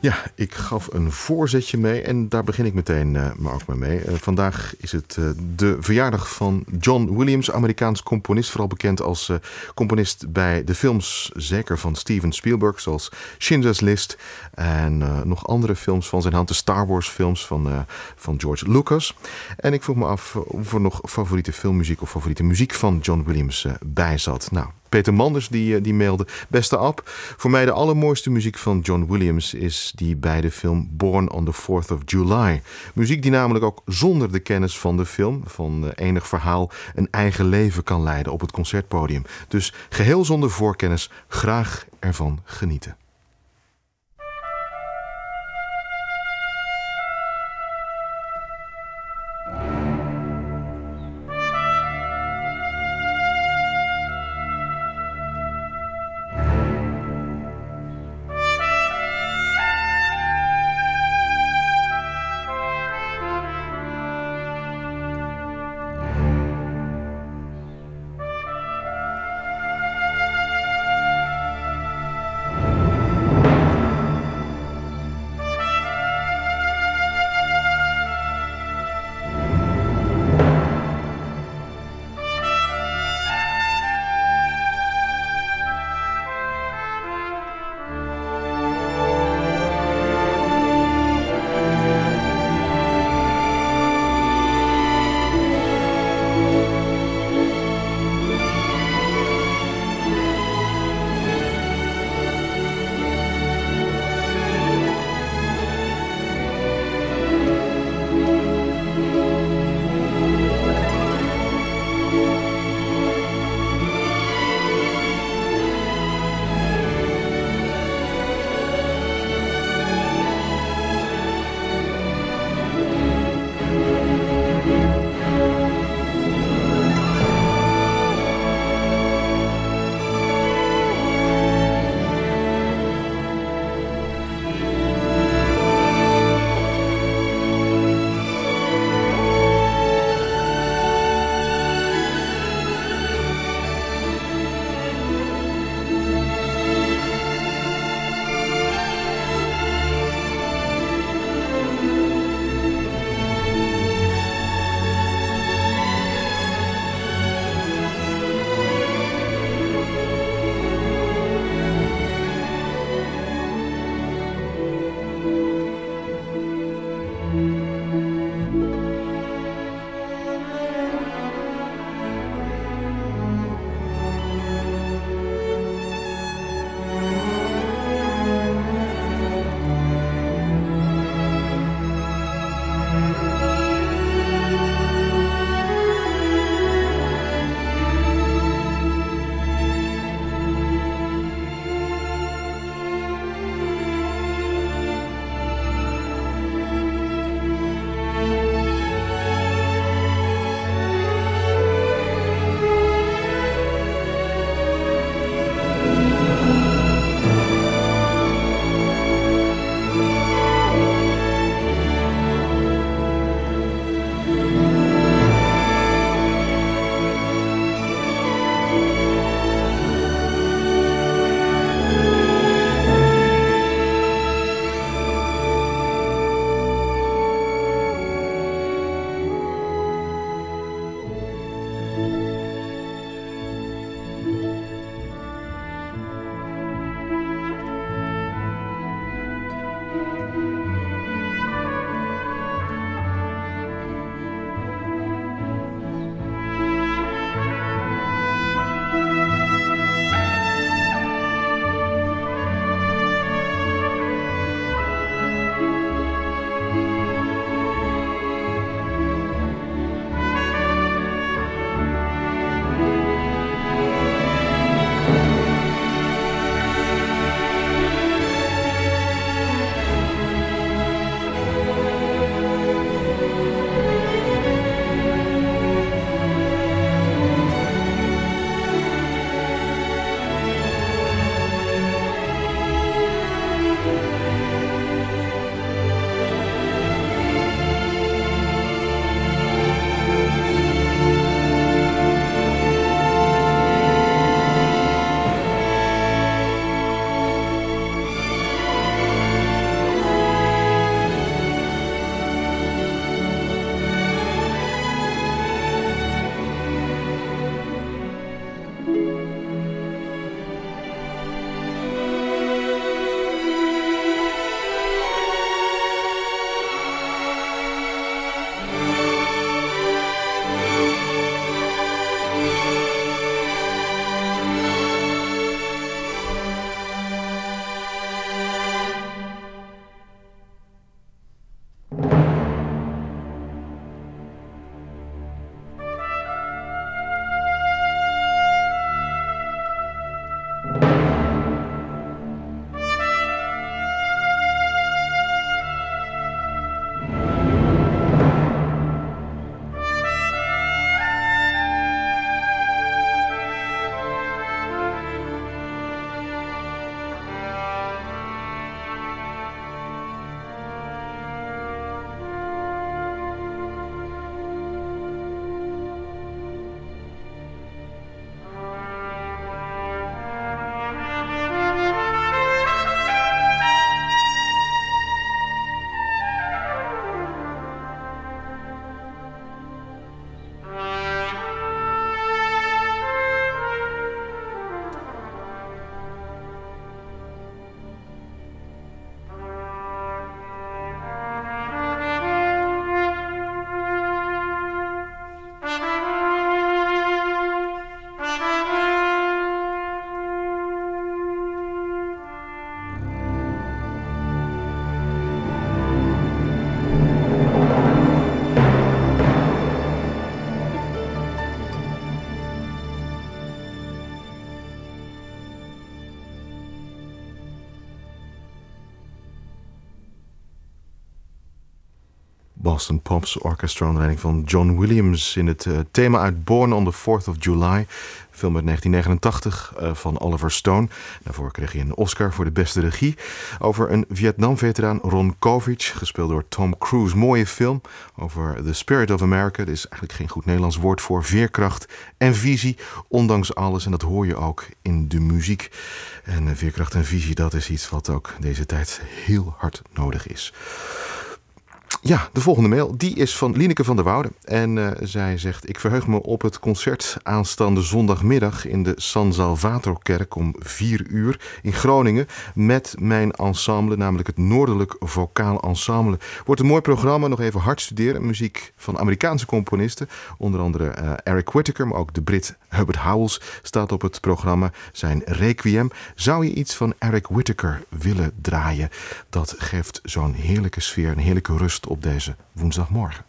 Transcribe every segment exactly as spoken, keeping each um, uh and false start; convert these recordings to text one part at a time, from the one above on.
Ja, ik gaf een voorzetje mee en daar begin ik meteen uh, maar ook maar mee. Uh, vandaag is het uh, de verjaardag van John Williams, Amerikaans componist. Vooral bekend als uh, componist bij de films, zeker van Steven Spielberg, zoals Schindler's List. En uh, nog andere films van zijn hand, de Star Wars films van, uh, van George Lucas. En ik vroeg me af of er nog favoriete filmmuziek of favoriete muziek van John Williams uh, bij zat. Nou, Peter Manders die, die mailde: beste Ab, voor mij de allermooiste muziek van John Williams is die bij de film Born on the fourth of July. Muziek die namelijk ook zonder de kennis van de film, van enig verhaal, een eigen leven kan leiden op het concertpodium. Dus geheel zonder voorkennis, graag ervan genieten. Boston Pops Orchestra onder leiding van John Williams in het uh, thema uit Born on the fourth of July. Film uit negentien negenentachtig uh, van Oliver Stone. Daarvoor kreeg hij een Oscar voor de beste regie. Over een Vietnam-veteraan, Ron Kovic, gespeeld door Tom Cruise. Mooie film over The Spirit of America. Er is eigenlijk geen goed Nederlands woord voor. Veerkracht en visie, ondanks alles. En dat hoor je ook in de muziek. En uh, veerkracht en visie, dat is iets wat ook deze tijd heel hard nodig is. Ja, de volgende mail, die is van Lieneke van der Woude. En uh, zij zegt, ik verheug me op het concert aanstaande zondagmiddag in de San Salvatorkerk om vier uur in Groningen met mijn ensemble, namelijk het Noordelijk Vocaal Ensemble. Wordt een mooi programma, nog even hard studeren. Muziek van Amerikaanse componisten, onder andere uh, Eric Whitacre, maar ook de Brit Hubert Howells staat op het programma. Zijn Requiem. Zou je iets van Eric Whitacre willen draaien? Dat geeft zo'n heerlijke sfeer, een heerlijke rust op deze woensdagmorgen.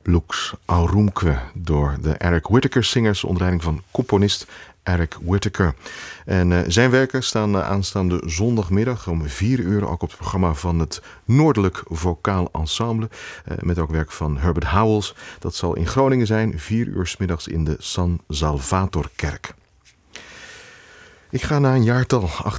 Lux Aurumque door de Eric Whitacre Singers onder leiding van componist Eric Whitacre. En uh, zijn werken staan uh, aanstaande zondagmiddag om vier uur ook op het programma van het Noordelijk Vocaal Ensemble. Uh, met ook werk van Herbert Howells. Dat zal in Groningen zijn, vier uur 's middags in de San Salvatorkerk. Ik ga naar een jaartal.